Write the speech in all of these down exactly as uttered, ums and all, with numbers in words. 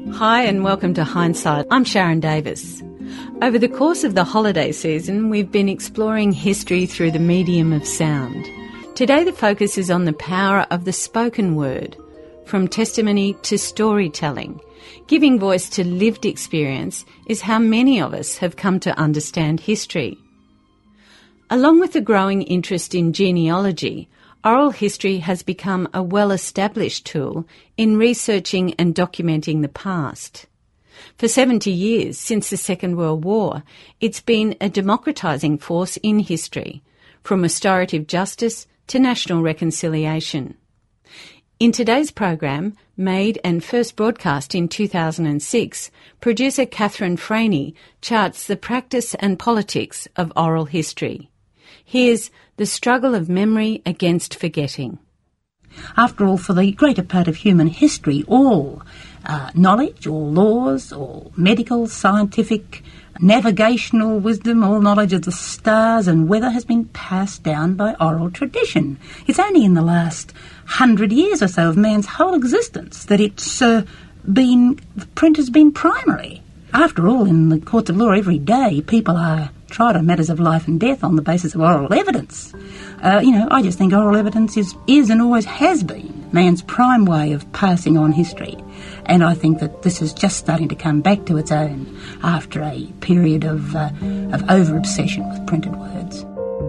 Hi and welcome to Hindsight. I'm Sharon Davis. Over the course of the holiday season, we've been exploring history through the medium of sound. Today the focus is on the power of the spoken word, from testimony to storytelling. Giving voice to lived experience is how many of us have come to understand history. Along with the growing interest in genealogy, oral history has become a well-established tool in researching and documenting the past. For seventy years, since the Second World War, it's been a democratising force in history, from restorative justice to national reconciliation. In today's program, made and first broadcast in two thousand six, producer Catherine Franey charts the practice and politics of oral history. Here's The Struggle of Memory Against Forgetting. After all, for the greater part of human history, all uh, knowledge, all laws, all medical, scientific, navigational wisdom, all knowledge of the stars and weather has been passed down by oral tradition. It's only in the last hundred years or so of man's whole existence that it's uh, been, the print has been primary. After all, in the courts of law every day, people are tried on matters of life and death on the basis of oral evidence. Uh, you know, I just think oral evidence is, is and always has been man's prime way of passing on history. And I think that this is just starting to come back to its own after a period of, uh, of over-obsession with printed words.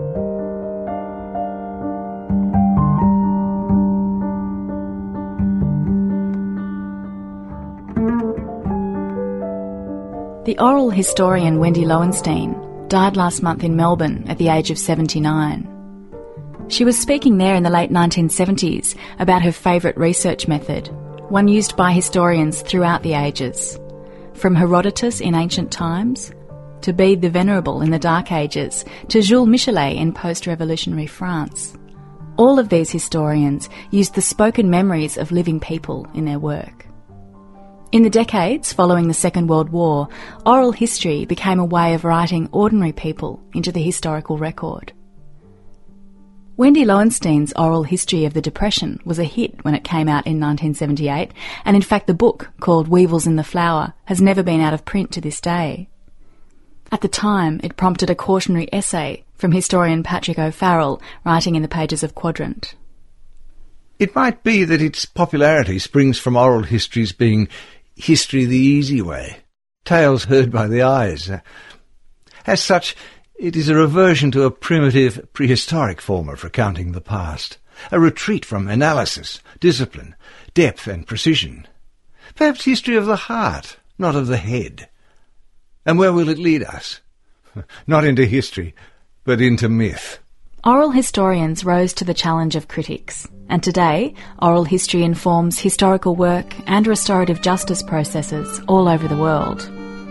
The oral historian Wendy Lowenstein died last month in Melbourne at the age of seventy-nine. She was speaking there in the late nineteen seventies about her favourite research method, one used by historians throughout the ages, from Herodotus in ancient times, to Bede the Venerable in the Dark Ages, to Jules Michelet in post-revolutionary France. All of these historians used the spoken memories of living people in their work. In the decades following the Second World War, oral history became a way of writing ordinary people into the historical record. Wendy Lowenstein's Oral History of the Depression was a hit when it came out in nineteen seventy-eight, and in fact the book, called Weevils in the Flower, has never been out of print to this day. At the time, it prompted a cautionary essay from historian Patrick O'Farrell, writing in the pages of Quadrant. It might be that its popularity springs from oral histories being history the easy way, tales heard by the eyes. As such, it is a reversion to a primitive, prehistoric form of recounting the past, a retreat from analysis, discipline, depth and precision. Perhaps history of the heart, not of the head. And where will it lead us? Not into history, but into myth. Oral historians rose to the challenge of critics, and today, oral history informs historical work and restorative justice processes all over the world.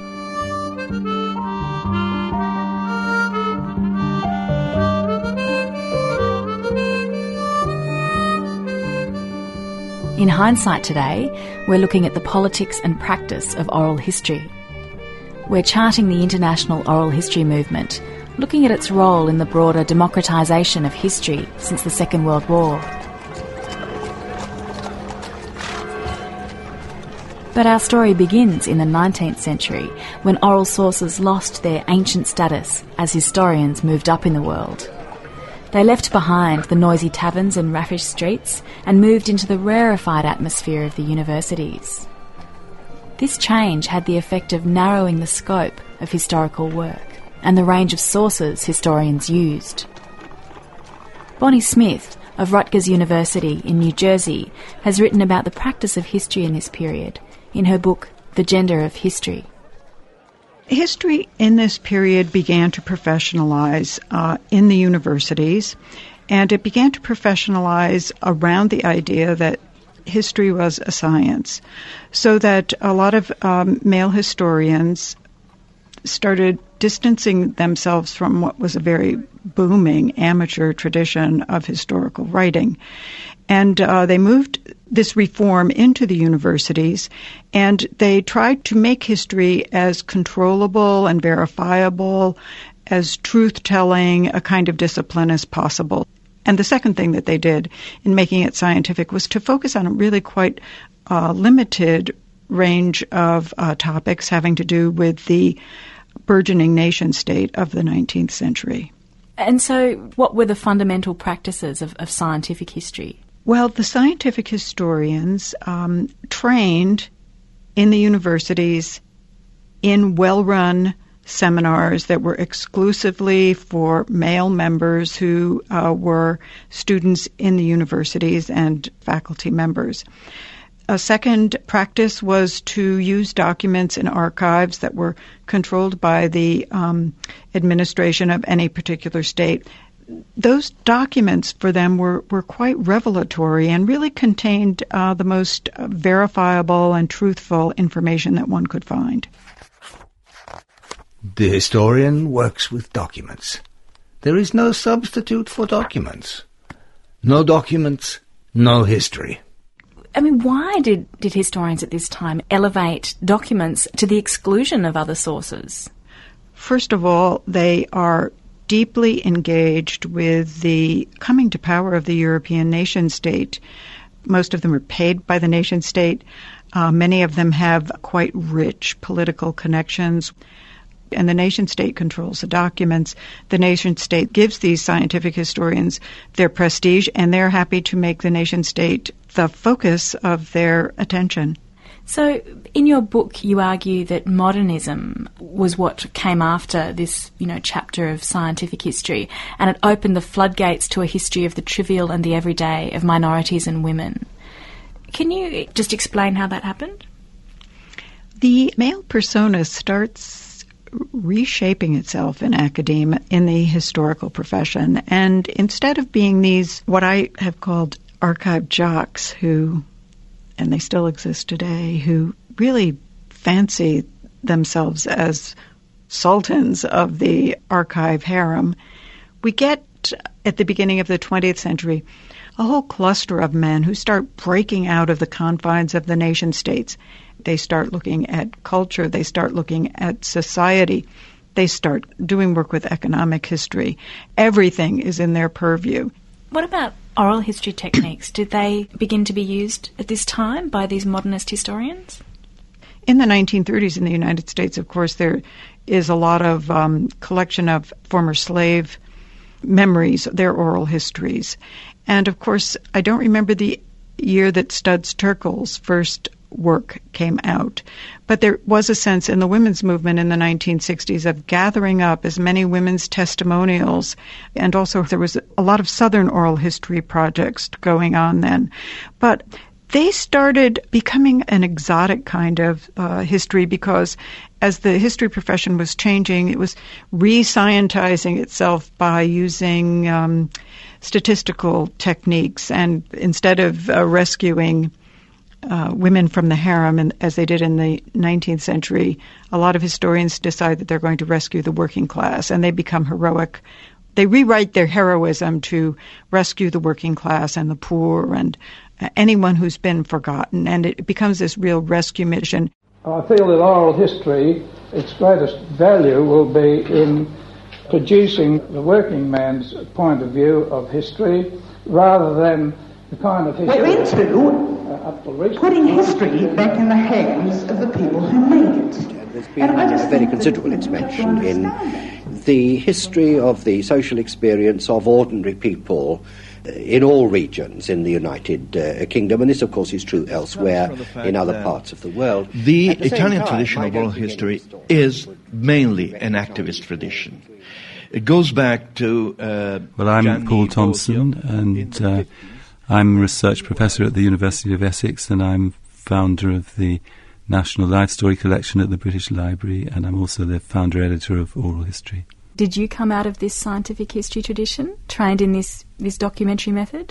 In Hindsight today, we're looking at the politics and practice of oral history. We're charting the international oral history movement, looking at its role in the broader democratisation of history since the Second World War. But our story begins in the nineteenth century, when oral sources lost their ancient status as historians moved up in the world. They left behind the noisy taverns and raffish streets and moved into the rarefied atmosphere of the universities. This change had the effect of narrowing the scope of historical work and the range of sources historians used. Bonnie Smith of Rutgers University in New Jersey has written about the practice of history in this period in her book The Gender of History. History in this period began to professionalize uh, in the universities, and it began to professionalize around the idea that history was a science, so that a lot of um, male historians started distancing themselves from what was a very booming amateur tradition of historical writing. And uh, they moved this reform into the universities, and they tried to make history as controllable and verifiable, as truth-telling, a kind of discipline as possible. And the second thing that they did in making it scientific was to focus on really quite uh, limited range of uh, topics having to do with the burgeoning nation state of the nineteenth century. And so what were the fundamental practices of, of scientific history? Well, the scientific historians um, trained in the universities in well-run seminars that were exclusively for male members who uh, were students in the universities and faculty members. A second practice was to use documents in archives that were controlled by the um, administration of any particular state. Those documents for them were, were quite revelatory and really contained uh, the most verifiable and truthful information that one could find. The historian works with documents. There is no substitute for documents. No documents, no history. I mean, why did, did historians at this time elevate documents to the exclusion of other sources? First of all, they are deeply engaged with the coming to power of the European nation-state. Most of them are paid by the nation-state. Uh, many of them have quite rich political connections. And the nation-state controls the documents. The nation-state gives these scientific historians their prestige, and they're happy to make the nation-state the focus of their attention. So in your book, you argue that modernism was what came after this, you know, chapter of scientific history, and it opened the floodgates to a history of the trivial and the everyday, of minorities and women. Can you just explain how that happened? The male persona starts reshaping itself in academia, in the historical profession, and instead of being these, what I have called archive jocks who, and they still exist today, who really fancy themselves as sultans of the archive harem, we get at the beginning of the twentieth century a whole cluster of men who start breaking out of the confines of the nation states. They start looking at culture, they start looking at society, they start doing work with economic history. Everything is in their purview. What about oral history techniques? Did they begin to be used at this time by these modernist historians? In the nineteen thirties in the United States, of course, there is a lot of um, collection of former slave memories, their oral histories. And, of course, I don't remember the year that Studs Terkel's first work came out, but there was a sense in the women's movement in the nineteen sixties of gathering up as many women's testimonials, and also there was a lot of Southern oral history projects going on then. But they started becoming an exotic kind of uh, history because as the history profession was changing, it was re-scientizing itself by using um, statistical techniques, and instead of uh, rescuing Uh, women from the harem, and as they did in the nineteenth century, a lot of historians decide that they're going to rescue the working class, and they become heroic. They rewrite their heroism to rescue the working class and the poor and uh, anyone who's been forgotten, and it becomes this real rescue mission. I feel that oral history, its greatest value will be in producing the working man's point of view of history rather than the kind of history... We're into putting history back in the hands of the people who made it. There's been a very considerable expansion in the history of the social experience of ordinary people in all regions in the United uh, Kingdom, and this, of course, is true elsewhere in other parts of the world. The, the Italian time, tradition of oral history is mainly an activist tradition. It goes back to... Uh, well, I'm Gianni Paul Thompson, and uh, I'm a research professor at the University of Essex, and I'm founder of the National Life Story Collection at the British Library, and I'm also the founder-editor of Oral History. Did you come out of this scientific history tradition, trained in this, this documentary method?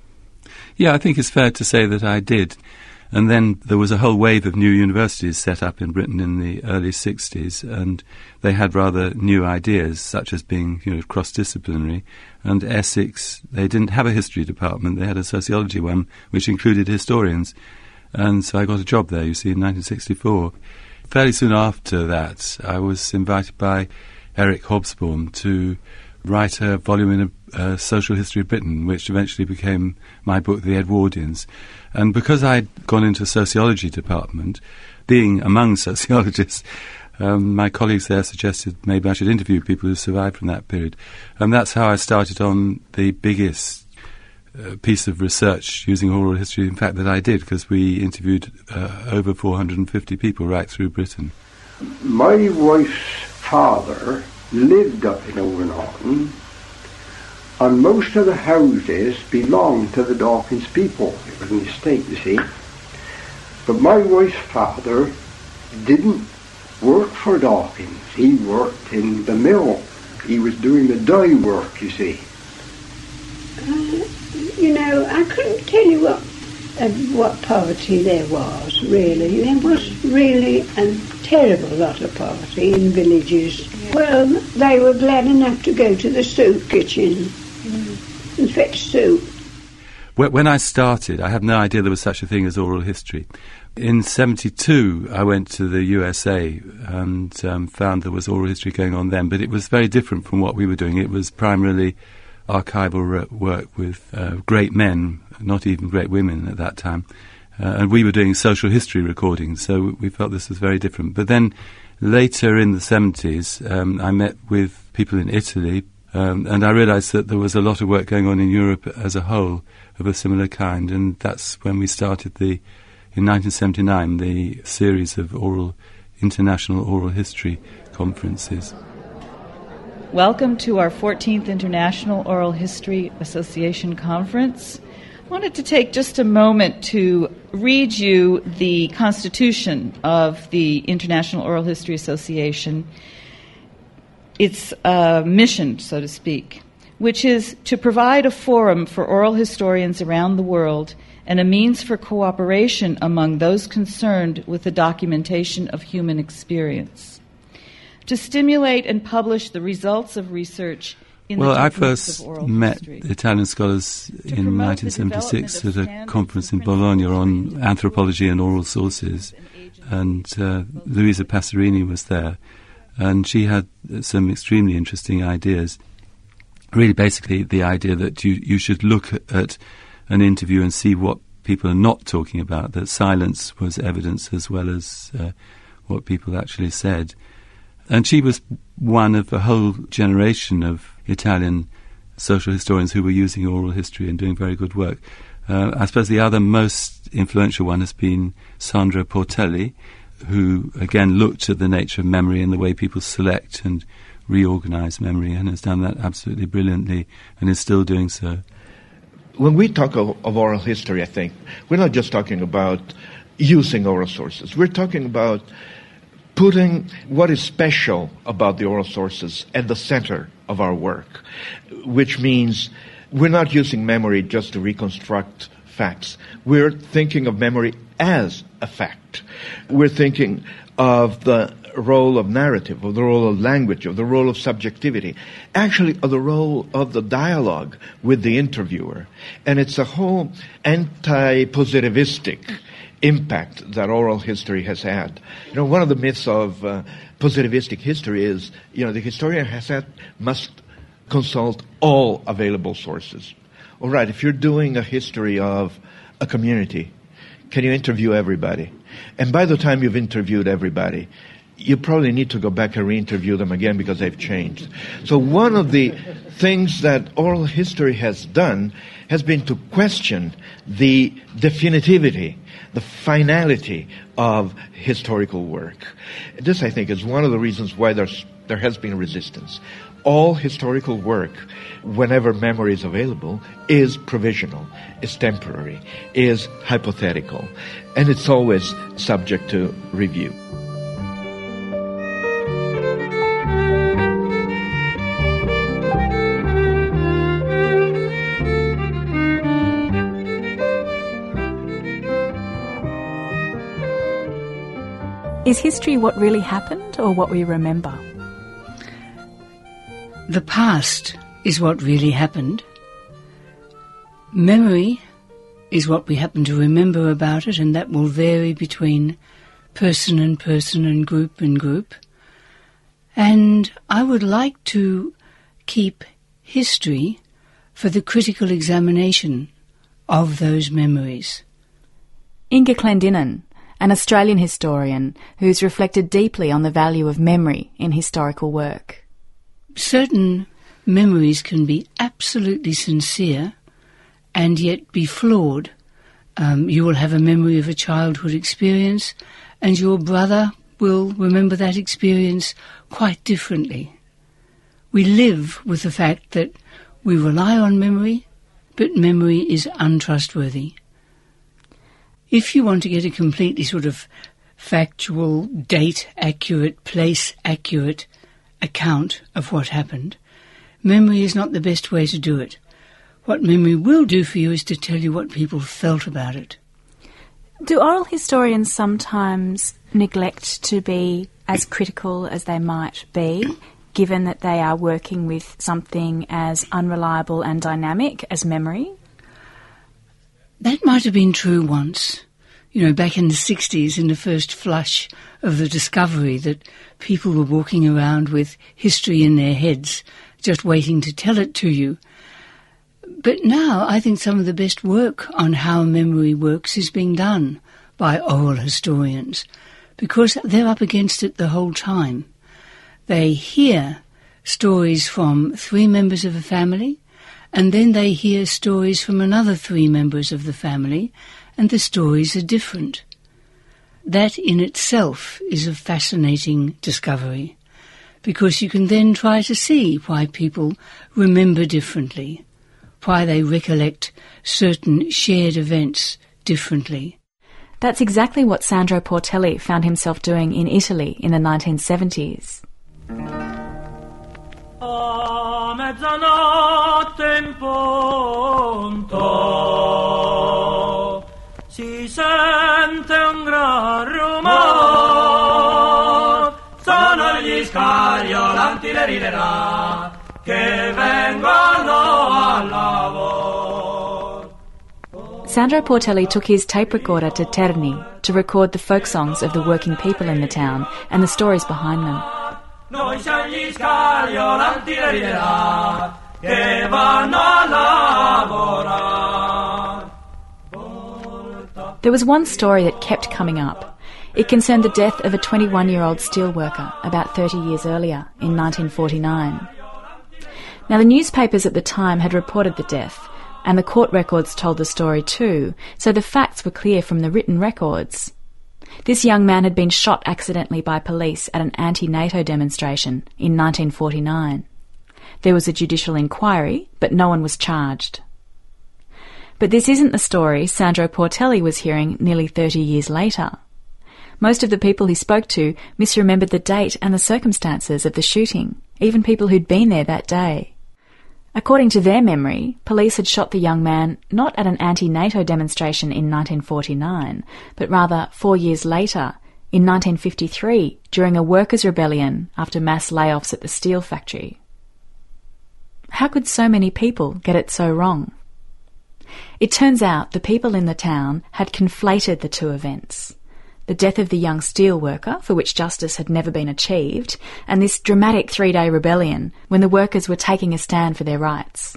Yeah, I think it's fair to say that I did. And then there was a whole wave of new universities set up in Britain in the early sixties, and they had rather new ideas, such as being, you know, cross-disciplinary. And Essex, they didn't have a history department, they had a sociology one, which included historians. And so I got a job there, you see, in nineteen sixty-four. Fairly soon after that, I was invited by Eric Hobsbawm to write a volume in a, a social history of Britain, which eventually became my book, The Edwardians. And because I'd gone into a sociology department, being among sociologists, um, my colleagues there suggested maybe I should interview people who survived from that period. And that's how I started on the biggest uh, piece of research using oral history, in fact, that I did, because we interviewed uh, over four hundred fifty people right through Britain. My wife's father lived up in Overnorton, and most of the houses belonged to the Dawkins people. It was an estate, you see. But my wife's father didn't work for Dawkins. He worked in the mill. He was doing the dye work, you see. Uh, you know, I couldn't tell you what uh, what poverty there was, really. There was really a terrible lot of poverty in villages. Well, they were glad enough to go to the soup kitchen mm. and fetch soup. When I started, I had no idea there was such a thing as oral history. In seventy-two, I went to the U S A and um, found there was oral history going on then, but it was very different from what we were doing. It was primarily archival work with uh, great men, not even great women at that time. Uh, and we were doing social history recordings, so we felt this was very different. But then later in the seventies, um, I met with people in Italy, um, and I realised that there was a lot of work going on in Europe as a whole of a similar kind, and that's when we started the, in nineteen seventy-nine, the series of oral, international oral history conferences. Welcome to our fourteenth International Oral History Association Conference. I wanted to take just a moment to read you the constitution of the International Oral History Association. Its uh, mission, so to speak, which is to provide a forum for oral historians around the world and a means for cooperation among those concerned with the documentation of human experience. To stimulate and publish the results of research in well, the I techniques first of oral met history. Italian scholars in nineteen seventy-six at a conference in Bologna on anthropology and oral sources, and uh, Luisa Passerini was there, and she had some extremely interesting ideas. Really, basically, the idea that you, you should look at an interview and see what people are not talking about, that silence was evidence as well as uh, what people actually said. And she was one of a whole generation of Italian social historians who were using oral history and doing very good work. Uh, I suppose the other most influential one has been Sandra Portelli, who again looked at the nature of memory and the way people select and reorganize memory, and has done that absolutely brilliantly and is still doing so. When we talk of, of oral history, I think, we're not just talking about using oral sources. We're talking about putting what is special about the oral sources at the center of our work, which means we're not using memory just to reconstruct facts. We're thinking of memory as a fact. We're thinking of the role of narrative, of the role of language, of the role of subjectivity, actually of the role of the dialogue with the interviewer. And it's a whole anti-positivistic impact that oral history has had. You know, one of the myths of uh, positivistic history is, you know, the historian has had, must consult all available sources. All right, if you're doing a history of a community, can you interview everybody? And by the time you've interviewed everybody, you probably need to go back and re-interview them again because they've changed. So one of the things that oral history has done has been to question the definitivity, the finality of historical work. This, I think, is one of the reasons why there's, there has been resistance. All historical work, whenever memory is available, is provisional, is temporary, is hypothetical, and it's always subject to review. Is history what really happened or what we remember? The past is what really happened. Memory is what we happen to remember about it, and that will vary between person and person and group and group. And I would like to keep history for the critical examination of those memories. Inga Clendinnen, an Australian historian who's reflected deeply on the value of memory in historical work. Certain memories can be absolutely sincere and yet be flawed. Um, you will have a memory of a childhood experience and your brother will remember that experience quite differently. We live with the fact that we rely on memory, but memory is untrustworthy. If you want to get a completely sort of factual, date-accurate, place-accurate account of what happened, memory is not the best way to do it. What memory will do for you is to tell you what people felt about it. Do oral historians sometimes neglect to be as critical as they might be, given that they are working with something as unreliable and dynamic as memory? That might have been true once. You know, back in the sixties, in the first flush of the discovery that people were walking around with history in their heads, just waiting to tell it to you. But now I think some of the best work on how memory works is being done by oral historians, because they're up against it the whole time. They hear stories from three members of a family, and then they hear stories from another three members of the family, and the stories are different. That in itself is a fascinating discovery, because you can then try to see why people remember differently, why they recollect certain shared events differently. That's exactly what Sandro Portelli found himself doing in Italy in the nineteen seventies. A mezzanotte in punto si sente un gran rumor, sono gli scagliolanti le riderà che vengono al lavoro. Sandro Portelli took his tape recorder to Terni to record the folk songs of the working people in the town and the stories behind them. Noi siamo gli scagliolanti le riderà che vanno a lavorare. There was one story that kept coming up. It concerned the death of a twenty-one-year-old steelworker about thirty years earlier, in nineteen forty-nine. Now, the newspapers at the time had reported the death, and the court records told the story too, so the facts were clear from the written records. This young man had been shot accidentally by police at an anti-NATO demonstration in nineteen forty-nine. There was a judicial inquiry, but no one was charged. But this isn't the story Sandro Portelli was hearing nearly thirty years later. Most of the people he spoke to misremembered the date and the circumstances of the shooting, even people who'd been there that day. According to their memory, police had shot the young man not at an anti-NATO demonstration in nineteen forty-nine, but rather four years later, in nineteen fifty-three, during a workers' rebellion after mass layoffs at the steel factory. How could so many people get it so wrong? It turns out the people in the town had conflated the two events. The death of the young steel worker, for which justice had never been achieved, and this dramatic three-day rebellion when the workers were taking a stand for their rights.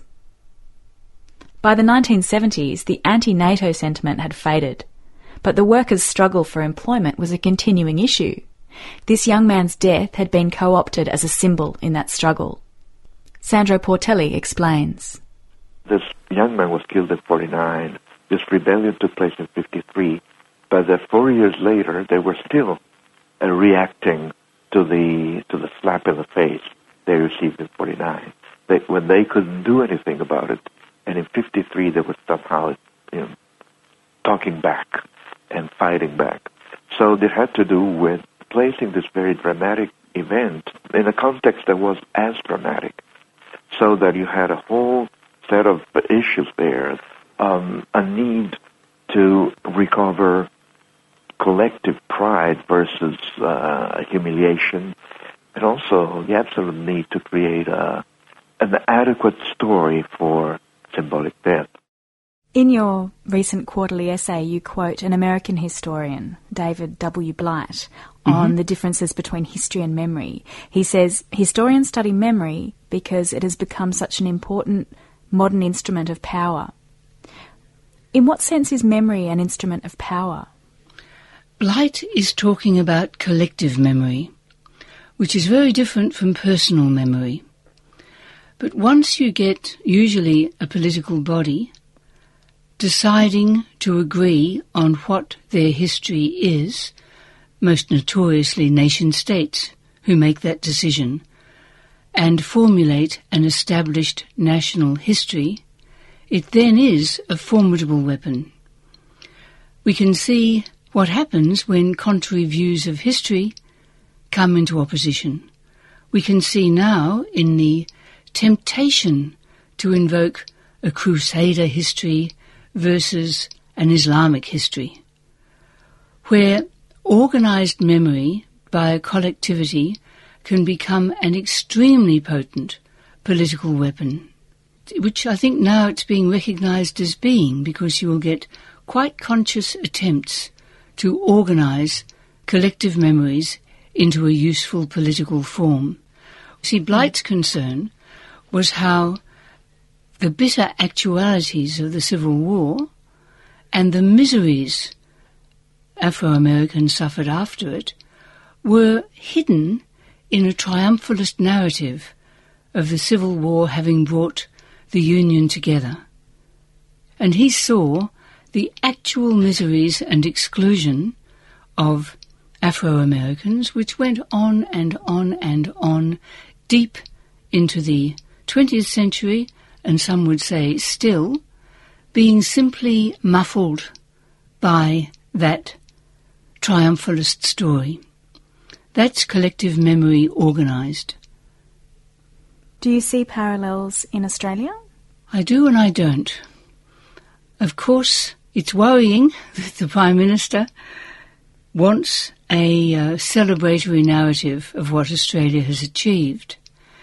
By the nineteen seventies, the anti-NATO sentiment had faded, but the workers' struggle for employment was a continuing issue. This young man's death had been co-opted as a symbol in that struggle. Sandro Portelli explains. This young man was killed in forty-nine. This rebellion took place in fifty-three. But that four years later, they were still uh, reacting to the to the slap in the face they received in forty-nine. They, when they couldn't do anything about it, and in fifty-three they were somehow, you know, talking back and fighting back. So it had to do with placing this very dramatic event in a context that was as dramatic, so that you had a whole set of issues there, um, a need to recover collective pride versus uh, humiliation, and also the absolute need to create a, an adequate story for symbolic death. In your recent quarterly essay, you quote an American historian, David W. Blight, on mm-hmm. the differences between history and memory. He says, historians study memory because it has become such an important modern instrument of power. In what sense is memory an instrument of power? Blight is talking about collective memory, which is very different from personal memory. But once you get, usually, a political body deciding to agree on what their history is, most notoriously nation-states who make that decision, and formulate an established national history, it then is a formidable weapon. We can see what happens when contrary views of history come into opposition. We can see now in the temptation to invoke a Crusader history versus an Islamic history, where organised memory by a collectivity can become an extremely potent political weapon, which I think now it's being recognised as being, because you will get quite conscious attempts to organise collective memories into a useful political form. See, Blight's concern was how the bitter actualities of the Civil War and the miseries Afro-Americans suffered after it were hidden in a triumphalist narrative of the Civil War having brought the Union together. And he saw the actual miseries and exclusion of Afro-Americans, which went on and on and on deep into the twentieth century, and some would say still, being simply muffled by that triumphalist story. That's collective memory organised. Do you see parallels in Australia? I do and I don't. Of course, it's worrying that the Prime Minister wants a uh, celebratory narrative of what Australia has achieved.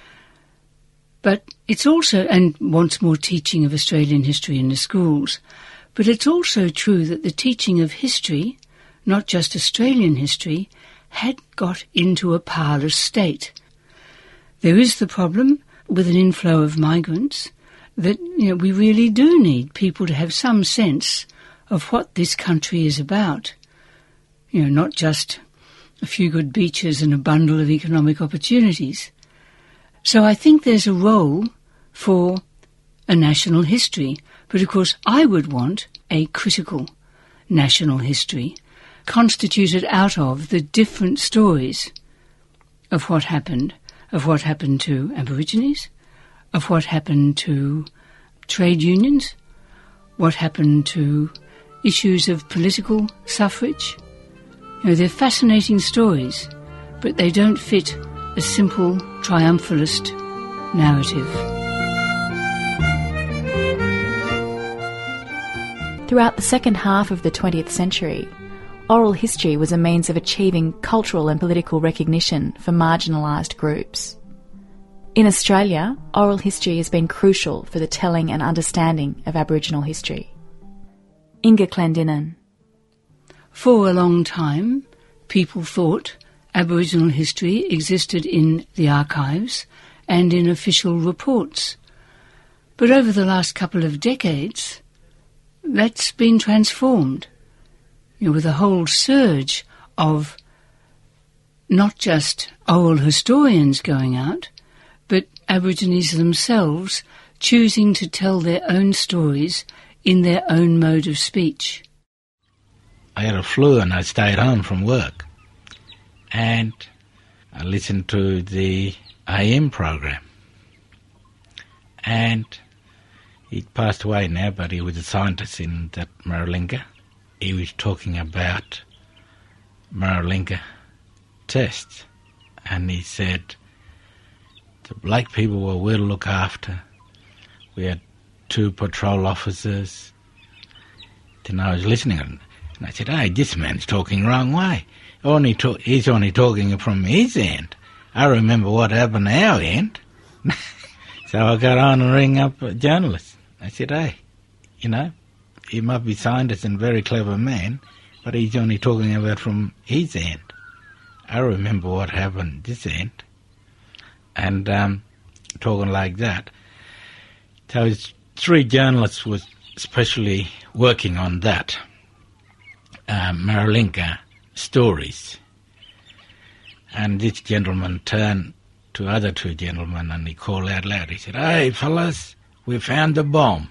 But it's also, and wants more teaching of Australian history in the schools, but it's also true that the teaching of history, not just Australian history, had got into a parlous state. There is the problem with an inflow of migrants that, you know, we really do need people to have some sense of what this country is about. You know, not just a few good beaches and a bundle of economic opportunities. So I think there's a role for a national history, but of course I would want a critical national history constituted out of the different stories of what happened, of what happened to Aborigines, of what happened to trade unions, what happened to issues of political suffrage. You know, they're fascinating stories, but they don't fit a simple triumphalist narrative. Throughout the second half of the twentieth century, oral history was a means of achieving cultural and political recognition for marginalised groups. In Australia, oral history has been crucial for the telling and understanding of Aboriginal history. Inga Clendinnen. For a long time, people thought Aboriginal history existed in the archives and in official reports. But over the last couple of decades, that's been transformed, you know, with a whole surge of not just oral historians going out, but Aborigines themselves choosing to tell their own stories in their own mode of speech. I had a flu and I stayed home from work. And I listened to the A M program. And he passed away now, but he was a scientist in that Maralinga. He was talking about Maralinga tests. And he said the black people were well looked after. We had two patrol officers. Then I was listening and I said, hey, this man's talking wrong way. Only to- he's only talking from his end. I remember what happened at our end. So I got on and rang up a journalist. I said, hey, you know, he might be scientist and very clever man, but he's only talking about from his end. I remember what happened this end, and um, talking like that. So three journalists were especially working on that, uh, Maralinka stories. And this gentleman turned to other two gentlemen and he called out loud. He said, "Hey, fellas, we found the bomb."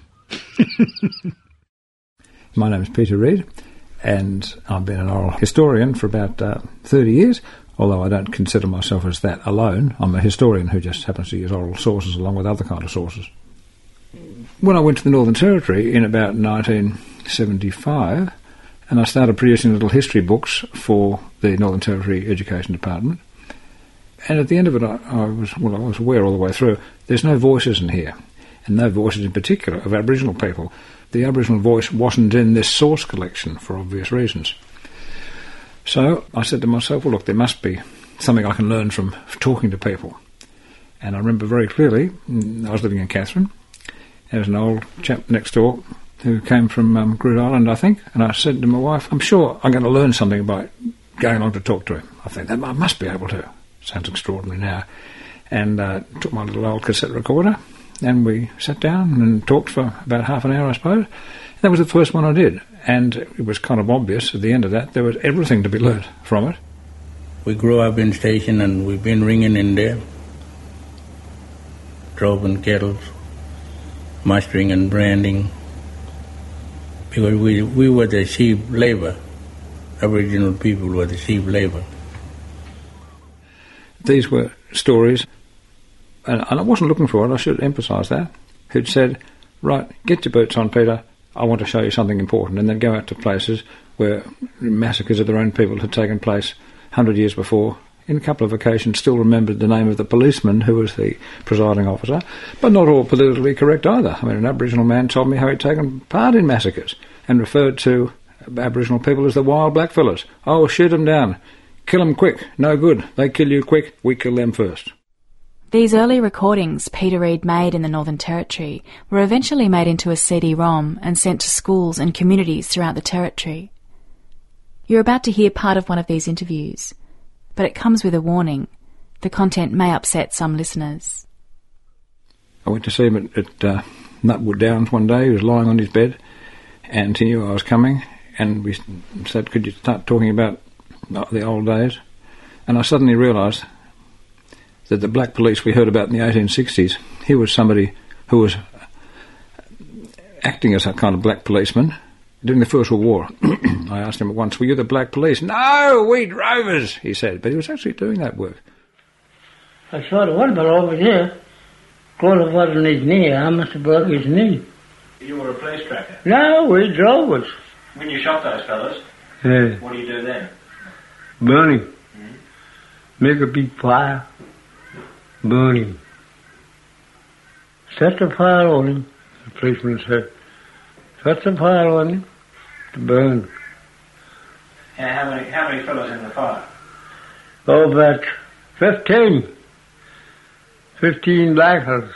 My name is Peter Reid, and I've been an oral historian for about uh, thirty years, although I don't consider myself as that alone. I'm a historian who just happens to use oral sources along with other kind of sources. When I went to the Northern Territory in about nineteen seventy-five, and I started producing little history books for the Northern Territory Education Department, and at the end of it I, I was well, I was aware all the way through, there's no voices in here, and no voices in particular of Aboriginal people. The Aboriginal voice wasn't in this source collection for obvious reasons. So I said to myself, well, look, there must be something I can learn from talking to people. And I remember very clearly, I was living in Katherine, there was an old chap next door who came from um, Groote Island, I think, and I said to my wife, I'm sure I'm going to learn something by going along to talk to him. I think that I must be able to. Sounds extraordinary now. And uh, took my little old cassette recorder, and we sat down and talked for about half an hour, I suppose. That was the first one I did, and it was kind of obvious at the end of that there was everything to be learnt from it. We grew up in station and we've been ringing in there, dropping kettles, mustering and branding, because we, we were the sheep labour. Aboriginal people were the sheep labour. These were stories, and, and I wasn't looking for it, I should emphasise that, who'd said, right, get your boots on, Peter, I want to show you something important, and then go out to places where massacres of their own people had taken place a hundred years before. In a couple of occasions still remembered the name of the policeman who was the presiding officer, but not all politically correct either. I mean, an Aboriginal man told me how he'd taken part in massacres and referred to Aboriginal people as the wild blackfellas. Oh, shoot them down. Kill them quick. No good. They kill you quick. We kill them first. These early recordings Peter Reid made in the Northern Territory were eventually made into a C D ROM and sent to schools and communities throughout the Territory. You're about to hear part of one of these interviews, but it comes with a warning. The content may upset some listeners. I went to see him at, at uh, Nutwood Downs one day. He was lying on his bed, and he knew I was coming, and we said, could you start talking about the old days? And I suddenly realised that the black police we heard about in the eighteen sixties, he was somebody who was acting as a kind of black policeman during the First World War. I asked him at once, were you the black police? No, we drovers, he said, but he was actually doing that work. I saw the one, but over here, close up on his knee, I must have broke his knee. You were a police tracker? No, we drovers. When you shot those fellas, yeah. What do you do then? Burn him. Mm-hmm. Make a big fire. Burn him. Set the fire on him, the policeman said. Set the fire on him to burn. And how many, how many fellas in the fire? Oh, about fifteen. Fifteen blackfellas.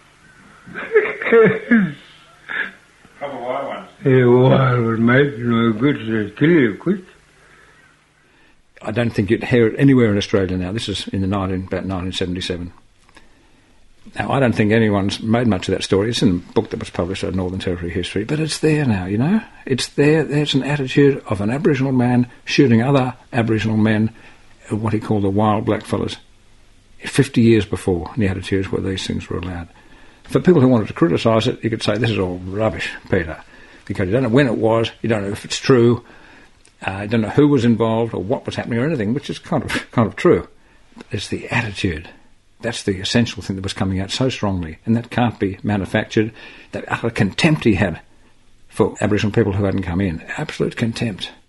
Proper wild ones? Yeah, wild ones, mate. No good, they kill you quick. I don't think you'd hear it anywhere in Australia now. This is in the nineteen, about nineteen seventy-seven. Now, I don't think anyone's made much of that story. It's in a book that was published at Northern Territory History, but it's there now, you know. It's there. There's an attitude of an Aboriginal man shooting other Aboriginal men, what he called the wild blackfellas, fifty years before the attitudes where these things were allowed. For people who wanted to criticise it, you could say, this is all rubbish, Peter, because you don't know when it was, you don't know if it's true, uh, you don't know who was involved or what was happening or anything, which is kind of kind of true. But it's the attitude. That's the essential thing that was coming out so strongly, and that can't be manufactured. That utter contempt he had for Aboriginal people who hadn't come in. Absolute contempt.